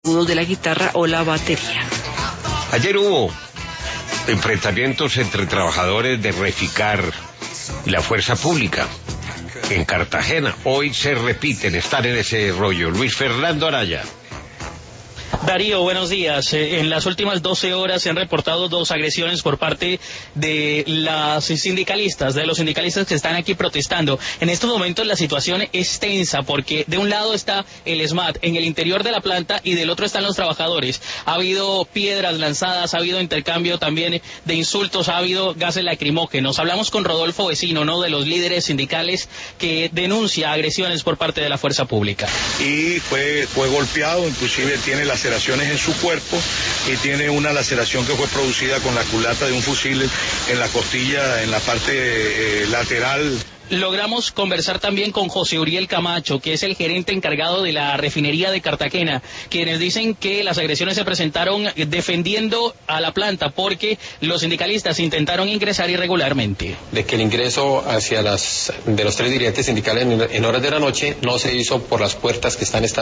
de la guitarra o la batería. Ayer hubo enfrentamientos entre trabajadores de Reficar y la fuerza pública en Cartagena. Hoy se repiten, están en ese rollo. Luis Fernando Araya. Darío, buenos días. En las últimas 12 horas se han reportado 2 agresiones por parte de los sindicalistas que están aquí protestando. En estos momentos la situación es tensa porque de un lado está el SMAT en el interior de la planta y del otro están los trabajadores. Ha habido piedras lanzadas, ha habido intercambio también de insultos, ha habido gases lacrimógenos. Hablamos con Rodolfo Vecino, uno de los líderes sindicales que denuncia agresiones por parte de la fuerza pública. Y fue golpeado, inclusive tiene laceraciones en su cuerpo y tiene una laceración que fue producida con la culata de un fusil en la costilla, en la parte lateral. Logramos conversar también con José Uriel Camacho, que es el gerente encargado de la refinería de Cartagena, quienes dicen que las agresiones se presentaron defendiendo a la planta porque los sindicalistas intentaron ingresar irregularmente. De que el ingreso de los 3 dirigentes sindicales en horas de la noche no se hizo por las puertas que están establecidas